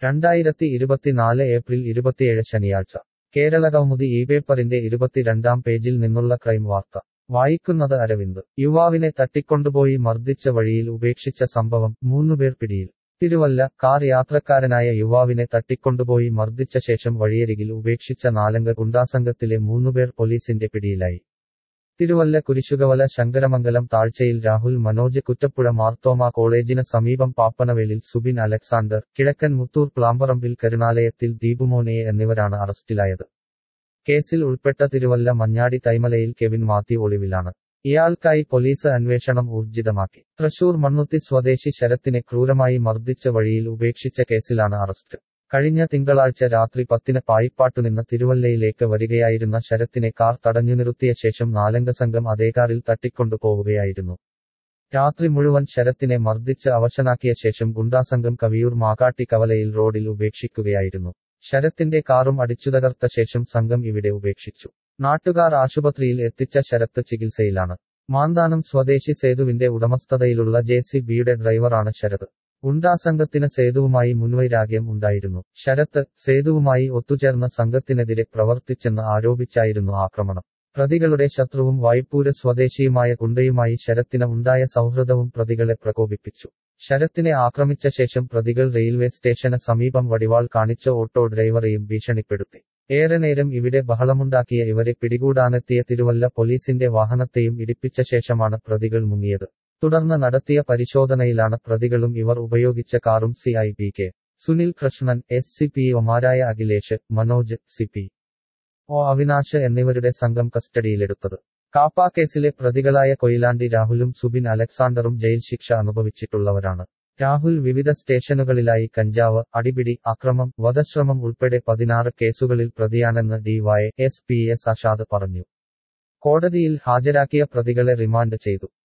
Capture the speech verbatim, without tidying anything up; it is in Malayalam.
രണ്ടായിരത്തി ഇരുപത്തിനാല് ഏപ്രിൽ ഇരുപത്തിയേഴ് ശനിയാഴ്ച കേരള കൗമുദി ഈ പേപ്പറിന്റെ ഇരുപത്തിരണ്ടാം പേജിൽ നിന്നുള്ള ക്രൈം വാർത്ത വായിക്കുന്നത് അരവിന്ദ് യുവാവിനെ തട്ടിക്കൊണ്ടുപോയി മർദ്ദിച്ച വഴിയിൽ ഉപേക്ഷിച്ച സംഭവം മൂന്നുപേർ പിടിയിൽ തിരുവല്ല കാർ യാത്രക്കാരനായ യുവാവിനെ തട്ടിക്കൊണ്ടുപോയി മർദ്ദിച്ച ശേഷം വഴിയരികിൽ ഉപേക്ഷിച്ച നാലംഗ ഗുണ്ടാസംഘത്തിലെ മൂന്നുപേർ പോലീസിന്റെ പിടിയിലായി. തിരുവല്ല കുരിശുകവല ശങ്കരമംഗലം താഴ്ചയിൽ രാഹുൽ മനോജ്, കുറ്റപ്പുഴ മാർത്തോമ കോളേജിന് സമീപം പാപ്പനവേലിൽ സുബിൻ അലക്സാണ്ടർ, കിഴക്കൻ മുത്തൂർ പ്ലാമ്പറമ്പിൽ കരുണാലയത്തിൽ ദീപുമോനെ എന്നിവരാണ് അറസ്റ്റിലായത്. കേസിൽ ഉൾപ്പെട്ട തിരുവല്ല മഞ്ഞാടി തൈമലയിൽ കെവിൻ മാത്യു ഒളിവിലാണ്. ഇയാൾക്കായി പോലീസ് അന്വേഷണം ഊർജിതമാക്കി. തൃശൂർ മണ്ണുത്തി സ്വദേശി ശരത്തിനെ ക്രൂരമായി മർദ്ദിച്ച വഴിയിൽ ഉപേക്ഷിച്ച കേസിലാണ് അറസ്റ്റ്. കഴിഞ്ഞ തിങ്കളാഴ്ച രാത്രി പത്തിന് പായിപ്പാട്ടുനിന്ന് തിരുവല്ലയിലേക്ക് വരികയായിരുന്ന ശരത്തിനെ കാർ തടഞ്ഞു നിർത്തിയ ശേഷം നാലംഗ സംഘം അതേ കാറിൽ തട്ടിക്കൊണ്ടുപോവുകയായിരുന്നു. രാത്രി മുഴുവൻ ശരത്തിനെ മർദ്ദിച്ച് അവശനാക്കിയ ശേഷം ഗുണ്ടാസംഘം കവിയൂർ മാകാട്ടി കവലയിൽ റോഡിൽ ഉപേക്ഷിക്കുകയായിരുന്നു. ശരത്തിന്റെ കാറും അടിച്ചുതകർത്ത ശേഷം സംഘം ഇവിടെ ഉപേക്ഷിച്ചു. നാട്ടുകാർ ആശുപത്രിയിൽ എത്തിച്ച ശരത്ത് ചികിത്സയിലാണ്. മാന്താനം സ്വദേശി സേതുവിന്റെ ഉടമസ്ഥതയിലുള്ള ജെ സി ബിയുടെ ഡ്രൈവറാണ് ശരത്. ഗുണ്ടാസംഘത്തിന് സേതുവുമായി മുൻവൈരാഗ്യം ഉണ്ടായിരുന്നു. ശരത്ത് സേതുവുമായി ഒത്തുചേർന്ന സംഘത്തിനെതിരെ പ്രവർത്തിച്ചെന്ന് ആരോപിച്ചായിരുന്നു ആക്രമണം. പ്രതികളുടെ ശത്രുവും വായ്പൂര് സ്വദേശിയുമായ ഗുണ്ടയുമായി ശരത്തിന് ഉണ്ടായ സൗഹൃദവും പ്രതികളെ പ്രകോപിപ്പിച്ചു. ശരത്തിനെ ആക്രമിച്ച ശേഷം പ്രതികൾ റെയിൽവേ സ്റ്റേഷന് സമീപം വടിവാൾ കാണിച്ച ഓട്ടോ ഡ്രൈവറെയും ഭീഷണിപ്പെടുത്തി. ഏറെ നേരം ഇവിടെ ബഹളമുണ്ടാക്കിയ ഇവരെ പിടികൂടാനെത്തിയ തിരുവല്ല പോലീസിന്റെ വാഹനത്തെയും ഇടിപ്പിച്ച ശേഷമാണ് പ്രതികൾ മുങ്ങിയത്. തുടർന്ന് നടത്തിയ പരിശോധനയിലാണ് പ്രതികളും ഇവർ ഉപയോഗിച്ച കാറും C I P K Sunil Krishnan, S C P ഒമാരായ Akhilesh, Manoj, C P O Avinash എന്നിവരുടെ സംഘം കസ്റ്റഡിയിലെടുത്തത്. കാപ്പ കേസിലെ പ്രതികളായ കൊയിലാണ്ടി രാഹുലും സുബിൻ അലക്സാണ്ടറും ജയിൽ ശിക്ഷ അനുഭവിച്ചിട്ടുള്ളവരാണ്. രാഹുൽ വിവിധ സ്റ്റേഷനുകളിലായി കഞ്ചാവ്, അടിപിടി, അക്രമം, വധശ്രമം ഉൾപ്പെടെ പതിനാറ് കേസുകളിൽ പ്രതിയാണെന്ന് D Y S P S Ashad പറഞ്ഞു. കോടതിയിൽ ഹാജരാക്കിയ പ്രതികളെ റിമാൻഡ് ചെയ്തു.